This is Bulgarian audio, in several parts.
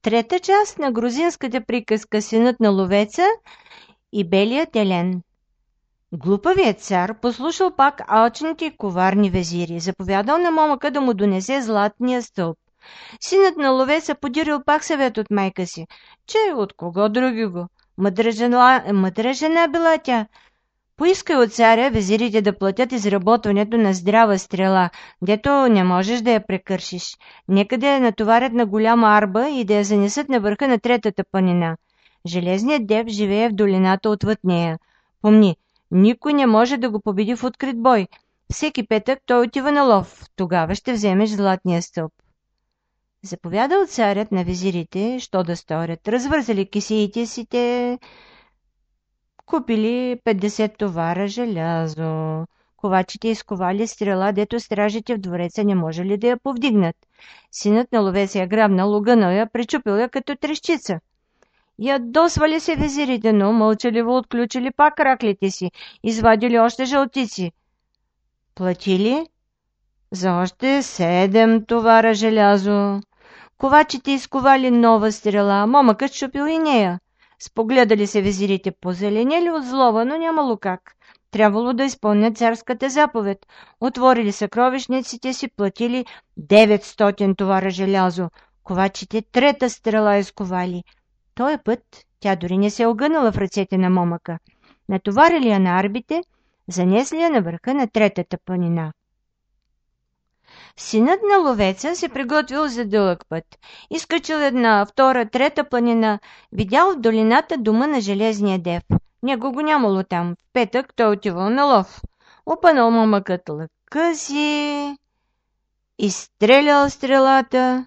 Трета част на грузинската приказка "Синът на ловеца и белият елен". Глупавият цар послушал пак алчните и коварни везири, заповядал на момъка да му донесе златния стълб. Синът на ловеца подирил пак съвет от майка си, че от кого други го. Мъдра жена била тя. Поискай от царя везирите да платят изработването на здрава стрела, дето не можеш да я прекършиш. Нека да я натоварят на голяма арба и да я занесат на върха на третата планина. Железният дев живее в долината отвъд нея. Помни, никой не може да го победи в открит бой. Всеки петък той отива на лов. Тогава ще вземеш златния стълб. Заповядал царят на везирите, що да сторят. Развързали кисиите си, те купили 50 товара желязо. Ковачите изковали стрела, дето стражите в двореца не можели да я повдигнат. Синът на ловеца я грабнал, огънал я, причупил я като трещица. Ядосвали се везирите, но мълчаливо отключили пак раклите си, извадили още жълтици. Платили за още 7 товара желязо. Ковачите изковали нова стрела, момъкът щупил и нея. Спогледали се везирите, позеленели от злоба, но нямало как. Трябвало да изпълнят царската заповед. Отворили съкровищниците си, платили 900 товара желязо. Ковачите трета стрела изковали. Този път тя дори не се огънала в ръцете на момъка. Натоварили я на арбите, занесли я на върха на третата планина. Синът на ловеца се приготвил за дълъг път. Изкачил една, втора, трета планина. Видял в долината дома на железния дев. Него го нямало там. В петък той отивал на лов. Опънал момъкът лъка си, изстрелял стрелата.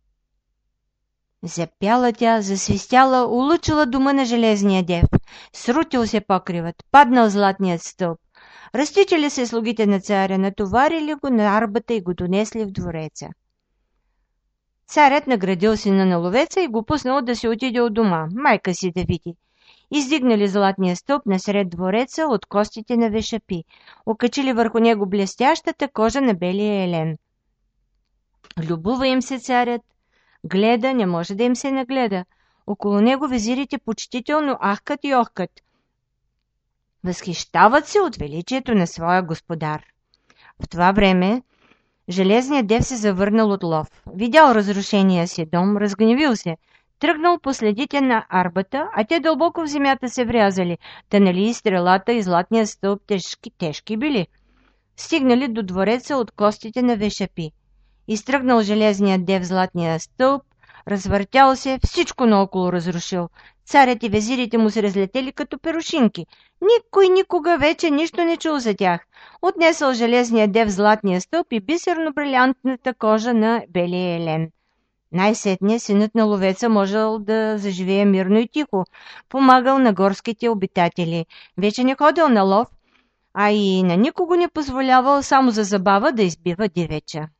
Запяла тя, засвистяла, улучила дома на железния дев. Срутил се покривът, паднал златният стълб. Разтичали се слугите на царя, натоварили го на арбата и го донесли в двореца. Царят наградил сина на ловеца и го пуснал да се отиде от дома, майка си да види. Издигнали златния стълб насред двореца от костите на вешапи, окачили върху него блестящата кожа на белия елен. Любува им се царят, гледа, не може да им се нагледа. Около него везирите почтително ахкат и охкат. Възхищават се от величието на своя господар. В това време железният дев се завърнал от лов. Видял разрушения си дом, разгневил се, тръгнал по следите на арбата, а те дълбоко в земята се врязали, та нали и стрелата и златния стълб тежки били. Стигнали до двореца от костите на вешапи. Изтръгнал железният дев златния стълб, развъртял се, всичко наоколо разрушил. Царят и везирите му се разлетели като перушинки. Никой никога вече нищо не чул за тях. Отнесъл железния дев златния стълб и бисерно-брилянтната кожа на белия елен. Най-сетне синът на ловеца можел да заживее мирно и тихо. Помагал на горските обитатели. Вече не ходил на лов, а и на никого не позволявал само за забава да избива дивеча.